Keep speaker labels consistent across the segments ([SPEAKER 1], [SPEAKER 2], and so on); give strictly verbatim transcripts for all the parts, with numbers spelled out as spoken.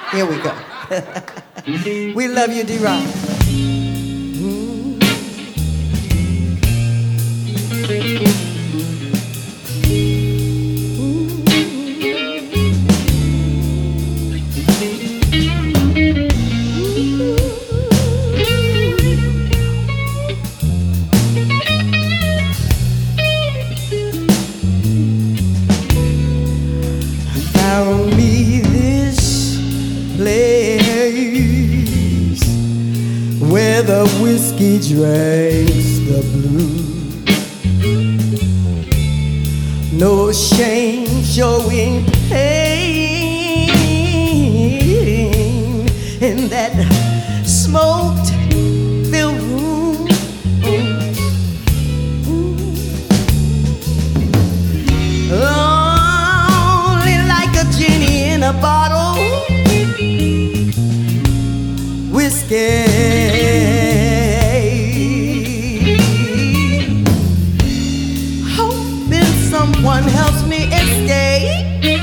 [SPEAKER 1] Here we go. We love you, D-Rock. Found me this place where the whiskey drinks the blue. No shame showing pain in that smoked filled room. Only like a genie in a bottle, whiskey. Hoping someone helps me escape.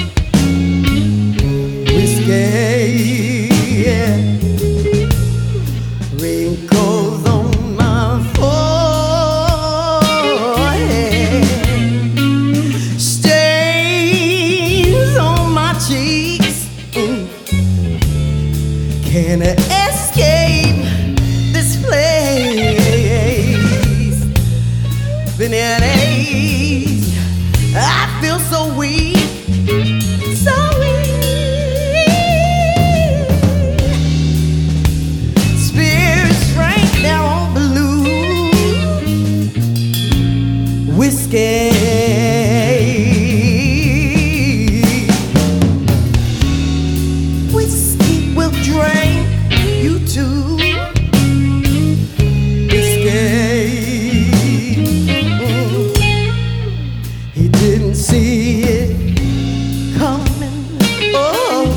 [SPEAKER 1] Whiskey, yeah. Wrinkles on my forehead, stains on my cheeks. Mm. Can I escape this place? Been in age, I feel so weak, so weak. Spirits drank their own blue. Whiskey. Whiskey will drink you too. Whiskey. He didn't see it coming. Oh,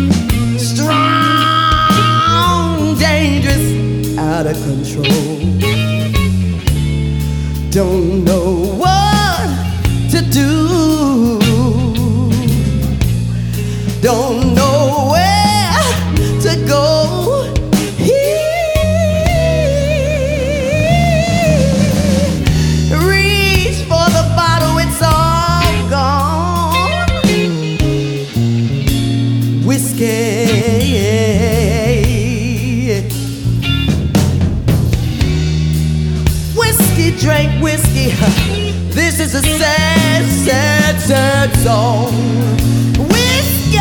[SPEAKER 1] strong, dangerous, out of control. Don't know what to do. Don't know where to go. Reach for the bottle, it's all gone. Whiskey. Whiskey, drink whiskey. This is a sad, sad, sad song. Whiskey.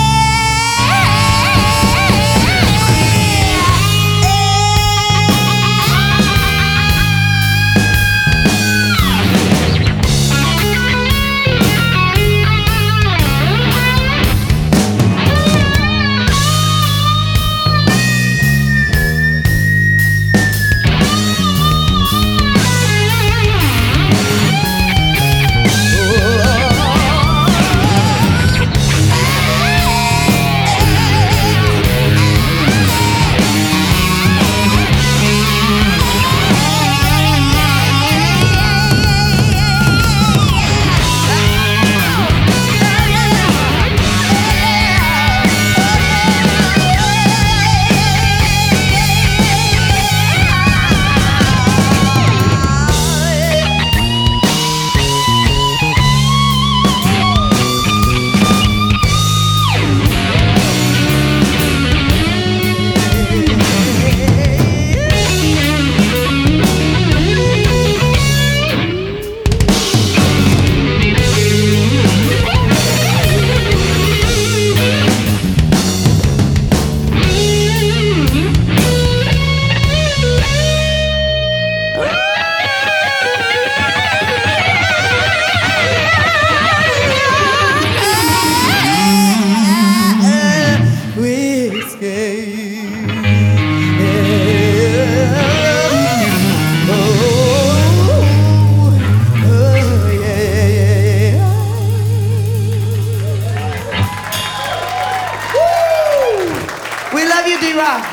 [SPEAKER 1] D-Rock.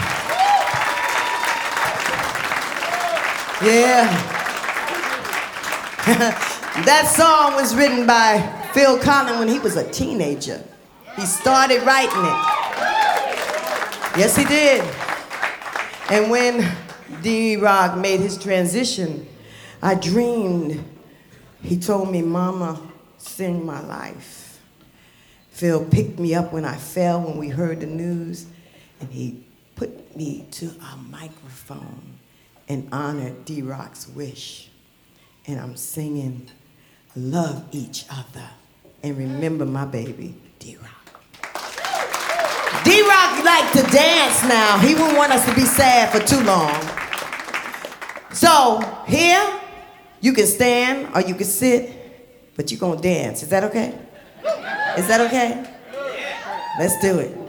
[SPEAKER 1] Yeah. That song was written by Phil Collins when he was a teenager. He started writing it. Yes, he did. And when D-Rock made his transition, I dreamed, he told me, Mama, sing my life. Phil picked me up when I fell when we heard the news, and he put me to a microphone and honored D-Rock's wish. And I'm singing, love each other, and remember my baby, D-Rock. D-Rock liked to dance now. He wouldn't want us to be sad for too long. So here, you can stand or you can sit, but you're gonna dance. Is that okay? Is that okay? Let's do it.